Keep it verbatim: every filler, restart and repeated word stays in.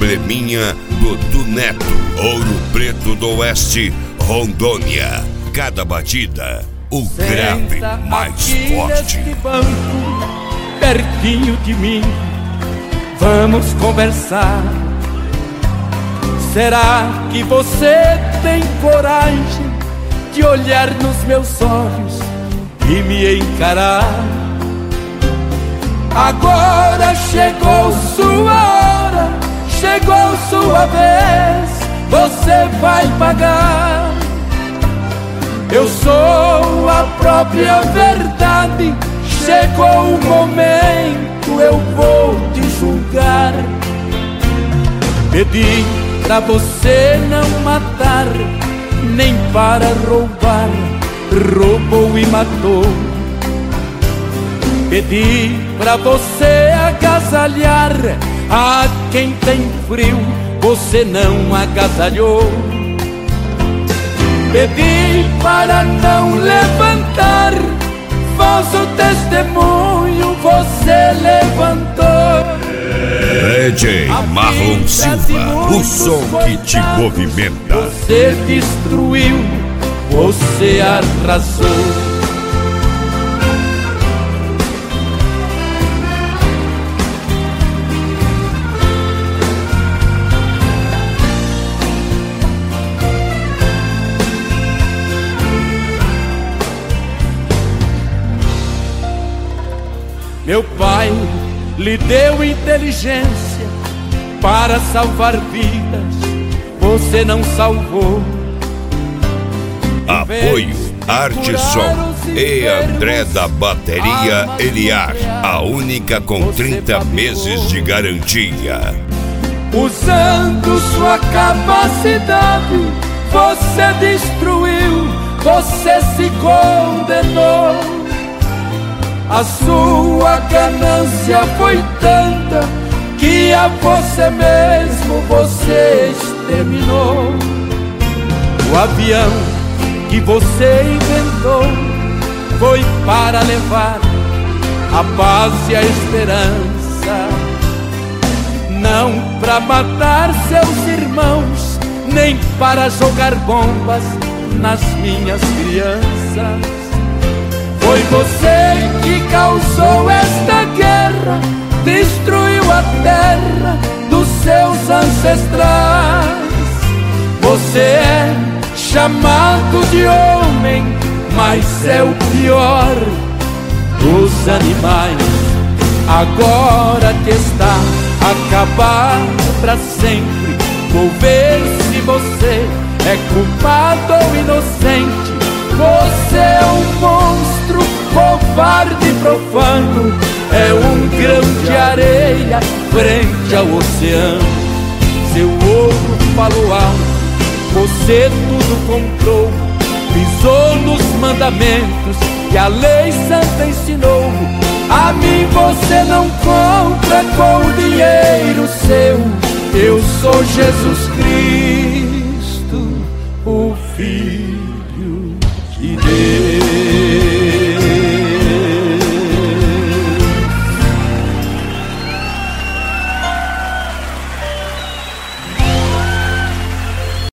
Embleminha Dudu Neto, Ouro Preto do Oeste, Rondônia. Cada batida, o grave mais forte. Neste banco, pertinho de mim, vamos conversar. Será que você tem coragem de olhar nos meus olhos e me encarar? Agora chegou sua hora, chegou sua vez, você vai pagar. Eu sou a própria verdade, chegou o momento, eu vou te julgar. Pedi pra você não matar, nem para roubar, roubou e matou. Pedi pra você agasalhar a quem tem frio, você não agasalhou. Pedi para não levantar falso testemunho, você levantou. D J Marlon Silva, o som que te movimenta. Você destruiu, você arrasou. Meu pai lhe deu inteligência para salvar vidas, você não salvou. Apoio Arte Som e André da Bateria Eliar, a única com trinta meses de garantia. Usando sua capacidade, você destruiu, você se condenou. A sua ganância foi tanta que a você mesmo você exterminou. O avião que você inventou foi para levar a paz e a esperança, não para matar seus irmãos, nem para jogar bombas nas minhas crianças. Foi você que causou esta guerra, destruiu a terra dos seus ancestrais. Você é chamado de homem, mas é o pior dos animais. Agora que está acabado pra sempre, vou ver se você é culpado ou inocente. Você é um monstro, covarde e profano, é um grão de areia frente ao oceano. Seu ouro falou alto, você tudo comprou, pisou nos mandamentos que a lei santa ensinou. A mim você não compra com o dinheiro seu, eu sou Jesus Cristo.